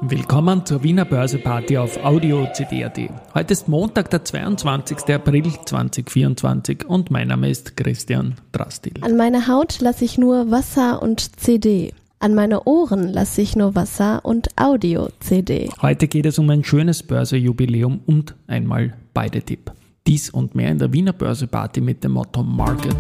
Willkommen zur Wiener Börseparty auf Audio CD.at. Heute ist Montag, der 22. April 2024 und mein Name ist Christian Drastil. An meine Haut lasse ich nur Wasser und CD. An meine Ohren lasse ich nur Wasser und Audio-CD. Heute geht es um ein schönes Börsejubiläum und einmal beide Tipp. Dies und mehr in der Wiener Börseparty mit dem Motto Market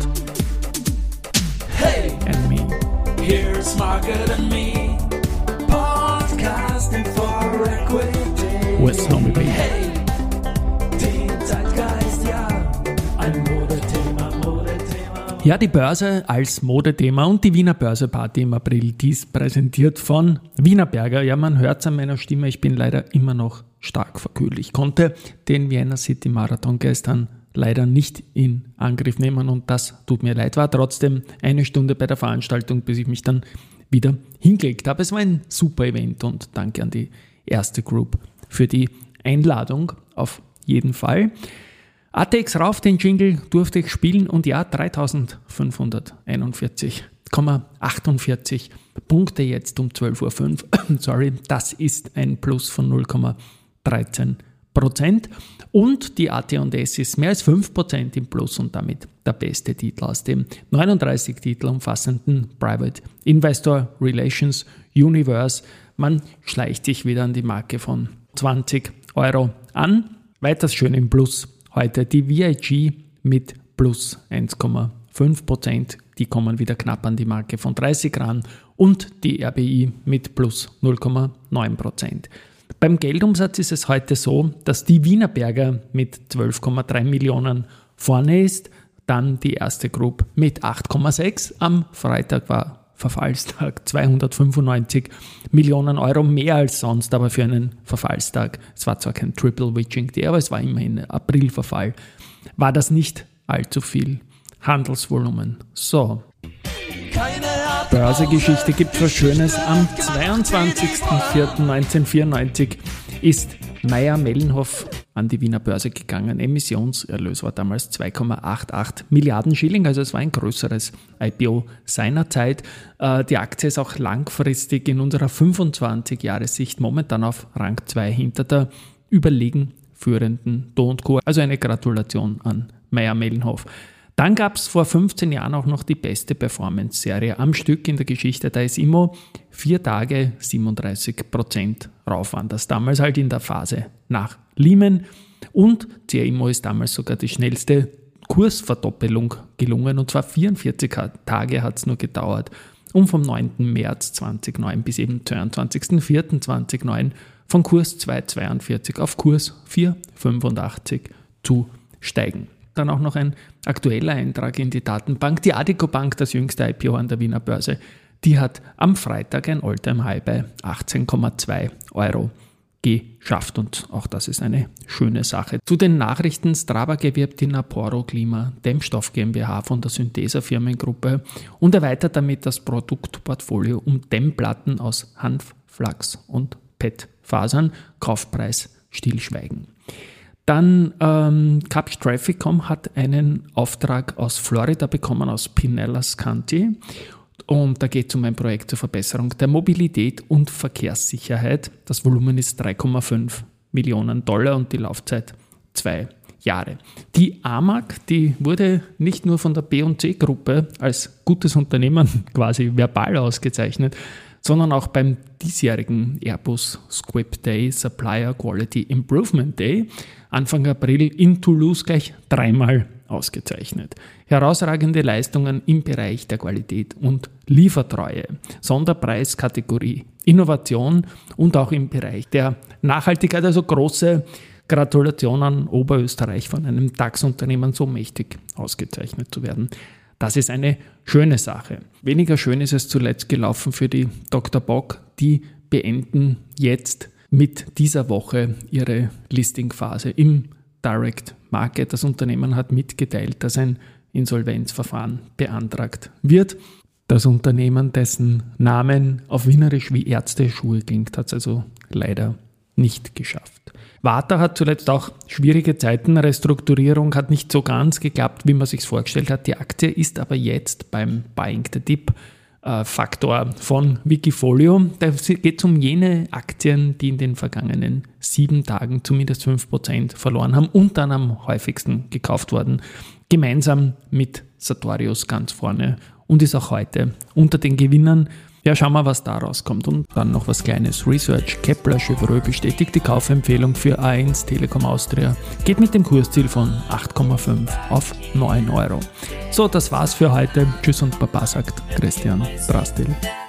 Hey, and Me. here's Market and Me, podcasting for equity. With Homie B. Hey, die Zeitgeist, ja, ein Modethema. Ja, die Börse als Modethema und die Wiener Börseparty im April, dies präsentiert von Wienerberger. Ja, man hört es an meiner Stimme, ich bin leider immer noch stark verkühlt. Ich konnte den Vienna City Marathon gestern leider nicht in Angriff nehmen und das tut mir leid. War trotzdem eine Stunde bei der Veranstaltung, bis ich mich dann wieder hingelegt habe. Es war ein super Event und danke an die erste Group für die Einladung auf jeden Fall. ATX rauf, den Jingle durfte ich spielen und ja, 3541,48 Punkte jetzt um 12.05 Uhr. Sorry, das ist ein Plus von 0,13%. Und die AT&S ist mehr als 5% im Plus und damit der beste Titel aus dem 39 Titel umfassenden Private Investor Relations Universe. Man schleicht sich wieder an die Marke von 20 Euro an. Weiters schön im Plus heute die VIG mit plus 1,5%. Die kommen wieder knapp an die Marke von 30 ran und die RBI mit plus 0,9%. Beim Geldumsatz ist es heute so, dass die Wienerberger mit 12,3 Millionen vorne ist, dann die erste Group mit 8,6. Am Freitag war Verfallstag, 295 Millionen Euro, mehr als sonst, aber für einen Verfallstag, es war zwar kein Triple Witching Day, aber es war immerhin Aprilverfall, war das nicht allzu viel Handelsvolumen. So, Börsegeschichte gibt was Schönes. Am 22.04.1994 ist Mayr-Melnhof an die Wiener Börse gegangen. Emissionserlös war damals 2,88 Milliarden Schilling, also es war ein größeres IPO seinerzeit. Die Aktie ist auch langfristig in unserer 25-Jahres-Sicht momentan auf Rang 2 hinter der überlegen führenden Do & Co. Also eine Gratulation an Mayr-Melnhof. Dann gab es vor 15 Jahren auch noch die beste Performance-Serie am Stück in der Geschichte. Da ist Immo 4 Tage 37% rauf waren. Das damals halt in der Phase nach Lehman. Und CA Immo ist damals sogar die schnellste Kursverdoppelung gelungen. Und zwar 44 Tage hat es nur gedauert, um vom 9. März 2009 bis eben 22.04.2009 von Kurs 2,42 auf Kurs 4,85 zu steigen. Dann auch noch ein aktueller Eintrag in die Datenbank. Die Addiko Bank, das jüngste IPO an der Wiener Börse, die hat am Freitag ein All-Time-High bei 18,2 Euro geschafft und auch das ist eine schöne Sache. Zu den Nachrichten: Strabag erwirbt die Naporo Klima Dämmstoff GmbH von der Synthesa Firmengruppe und erweitert damit das Produktportfolio um Dämmplatten aus Hanf, Flachs und PET-Fasern. Kaufpreis stillschweigen. Dann Capsch Trafficcom hat einen Auftrag aus Florida bekommen, aus Pinellas County. Und da geht es um ein Projekt zur Verbesserung der Mobilität und Verkehrssicherheit. Das Volumen ist $3,5 Millionen und die Laufzeit 2 Jahre. Die AMAG, die wurde nicht nur von der B&C-Gruppe als gutes Unternehmen quasi verbal ausgezeichnet, sondern auch beim diesjährigen Airbus Squib Day, Supplier Quality Improvement Day, Anfang April in Toulouse gleich 3-mal ausgezeichnet. Herausragende Leistungen im Bereich der Qualität und Liefertreue, Sonderpreiskategorie Innovation und auch im Bereich der Nachhaltigkeit. Also große Gratulation an Oberösterreich, von einem DAX-Unternehmen so mächtig ausgezeichnet zu werden. Das ist eine schöne Sache. Weniger schön ist es zuletzt gelaufen für die Dr. Bock. Die beenden jetzt mit dieser Woche ihre Listingphase im Direct Market. Das Unternehmen hat mitgeteilt, dass ein Insolvenzverfahren beantragt wird. Das Unternehmen, dessen Namen auf Wienerisch wie Ärzte-Schuhe klingt, hat es also leider nicht geschafft. Warta hat zuletzt auch schwierige Zeiten. Restrukturierung hat nicht so ganz geklappt, wie man sich vorgestellt hat. Die Aktie ist aber jetzt beim Buying the Dip Faktor von Wikifolio. Da geht es um jene Aktien, die in den vergangenen 7 Tagen zumindest 5% verloren haben und dann am häufigsten gekauft wurden. Gemeinsam mit Sartorius ganz vorne und ist auch heute unter den Gewinnern. Ja, schauen wir, was da rauskommt. Und dann noch was Kleines. Research. Kepler Chevreux bestätigt die Kaufempfehlung für A1 Telekom Austria. Geht mit dem Kursziel von 8,5 auf 9 Euro. So, das war's für heute. Tschüss und Baba, sagt Christian Drastil.